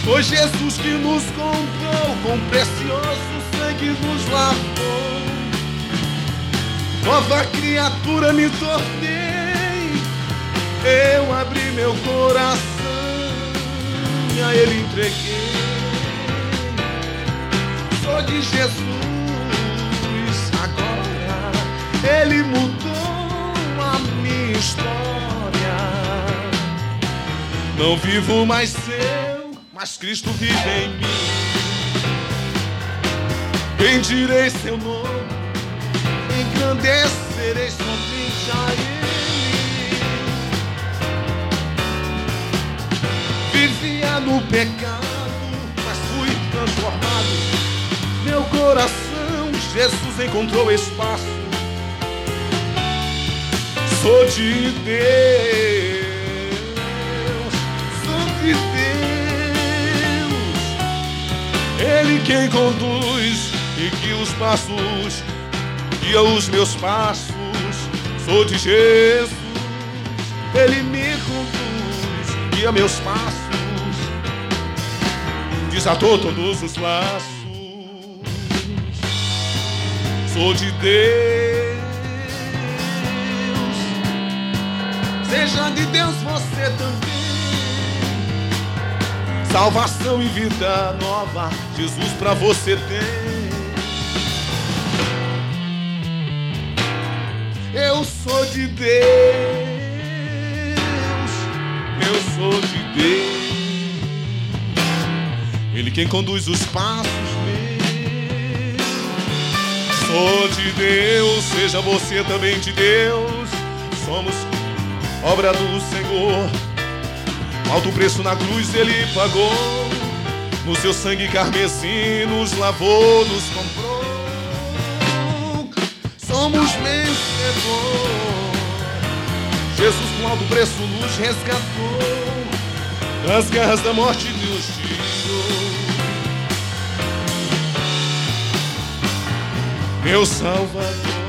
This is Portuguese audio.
Foi Jesus que nos comprou, com precioso sangue nos lavou. Nova criatura me tornei, eu abri meu coração e a Ele entreguei. Sou de Jesus, agora Ele mudou a minha história. Não vivo mais eu, mas Cristo vive em mim. Bendirei seu nome, engrandecerei somente a Ele. Vivia no pecado, mas fui transformado. Meu coração, Jesus encontrou espaço. Sou de Deus, sou de Deus. Ele quem conduz e guia os passos, guia os meus passos. Sou de Jesus, Ele me conduz, guia meus passos, desatou todos os laços. Sou de Deus, seja de Deus você também. Salvação e vida nova, Jesus pra você tem. Eu sou de Deus, eu sou de Deus. Ele quem conduz os passos meus. Sou de Deus, seja você também de Deus. Somos obra do Senhor. Alto preço na cruz Ele pagou. No seu sangue carmesim nos lavou, nos comprou. Somos vencedores. Jesus com alto preço nos resgatou. Das garras da morte nos tirou. Meu Salvador.